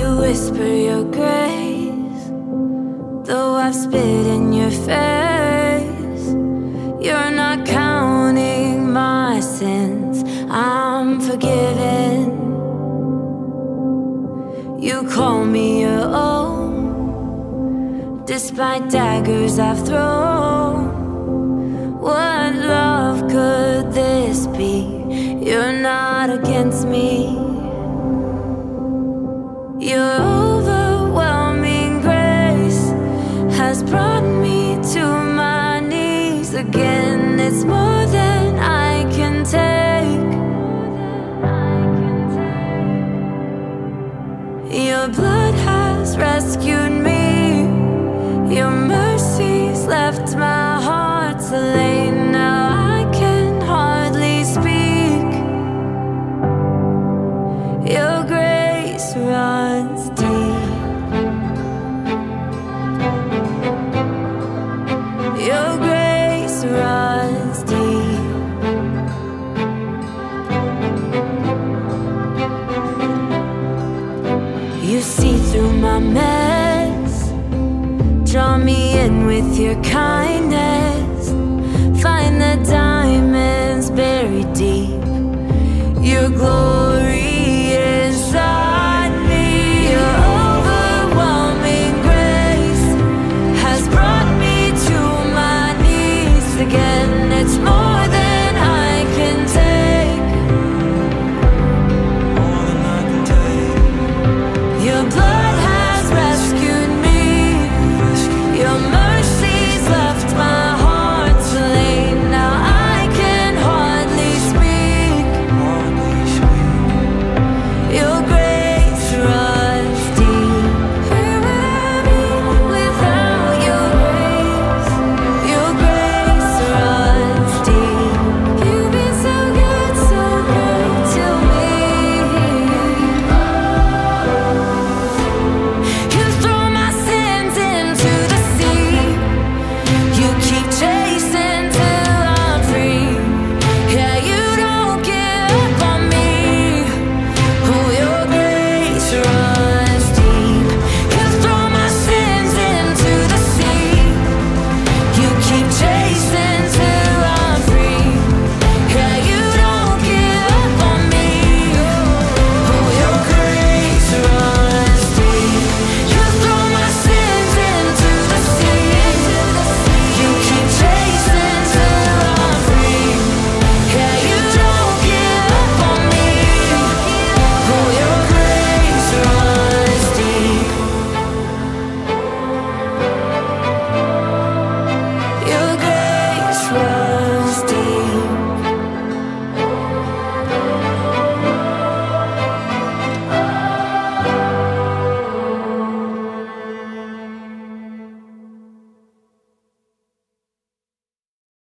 whisper your grace, though I've spit in your face. You're not counting my sins, I'm forgiven. You call me your own, despite daggers I've thrown. What love could this be? You're not against me. Your overwhelming grace has brought me to my knees again. It's more than I can take. Your blood has rescued me. Your mercies left my heart so late. Now I can hardly speak. Your grace runs deep. Your grace runs deep. You see through my mess, draw me in with your kindness. Find the diamonds buried deep. Your glory